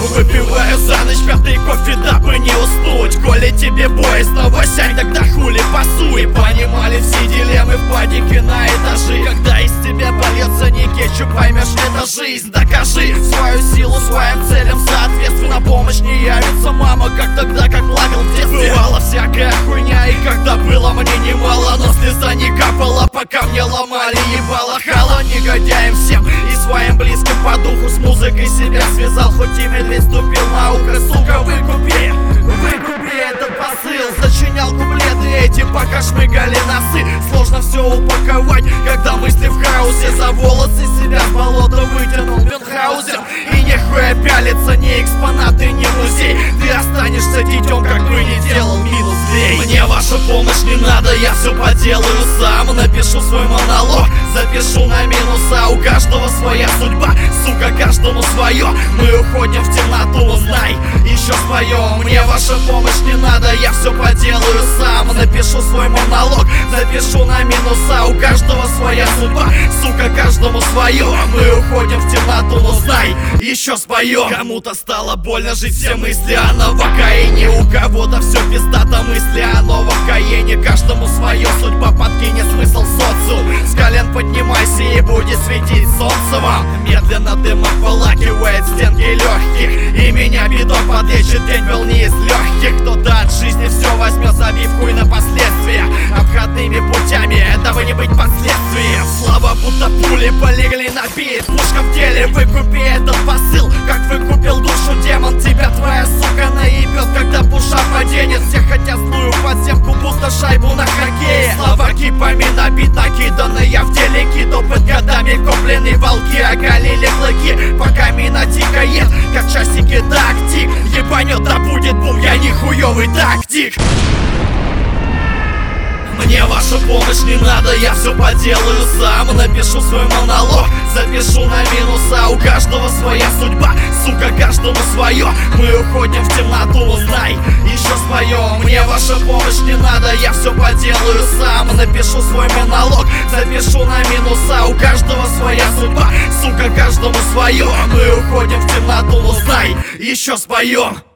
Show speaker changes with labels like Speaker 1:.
Speaker 1: Выпиваю за ночь пятый кофе, дабы не уснуть. Коли тебе боязно, сядь, тогда хули пасуй. Понимали все дилеммы в падике на этажи. Когда из тебя польется не кетчуп, поймешь, это жизнь. Докажи свою силу своим целям, соответственно помощь не явится. Мама, как тогда, как плакал в детстве. Бывала всякая хуйня, и когда было мне немало, но слеза не капала, пока мне ломали ебало. Хало негодяем всем и своим близким по духу. С музыкой себя связал, хоть и медведь ступил на ухо. Сука, выкупи этот посыл. Сочинял куплеты эти, пока шмыгали носы. Сложно все упаковать, когда мысли в хаосе. За волосы себя с болота вытянул Мюнхгаузен. И нехуя пялиться, не экспонаты, не музей. Ты останешься детем, как бы не делал минус лей. Мне ваша помощь не надо, я все поделаю сам. Напишу свой монолог, запишу на минуса. У каждого своя судьба, сука, каждому свое. Мы уходим в темноту, знай, еще свое. Мне ваша помощь не надо, я все поделаю сам. Напишу свой монолог, запишу на минуса. У каждого своя судьба, сука, каждому свое. Мы уходим в темноту, но знай, еще споем. Кому-то стало больно жить, все мысли о новокаине. У кого-то все пиздато, мысли о новокаине. Каждому свое, судьба подкинет смысл социум. С колен поднимайся и будет светить солнце вам. Медленно дым обволакивает стенки легких, и меня бедок подлечит, день был не из легких. Кто-то от жизни все возьмет, забив хуй на последствия. Обходными путями, дабы не быть последствием. Слова будто пули полегли на бит. Пушка в теле, выкупи этот посыл. Как выкупил душу демон, тебя твоя сука наебет, когда пуша поденет. Все хотят злую подземку, будто шайбу на хоккее. Слова кипами на бит накиданные в телеки. Допыт годами купленные волки оголили клыки. Пока мина тикает, как часики тактик. Ебанет, да будет бум, я не хуёвый тактик. Мне ваша помощь не надо, я все поделаю сам. Напишу свой монолог, запишу на минуса. У каждого своя судьба, сука, каждому свое. Мы уходим в темноту, знай, еще свое. Мне ваша помощь не надо, я все поделаю сам. Напишу свой монолог, запишу на минуса. У каждого своя судьба, сука, каждому свое. Мы уходим в темноту, знай, еще споем.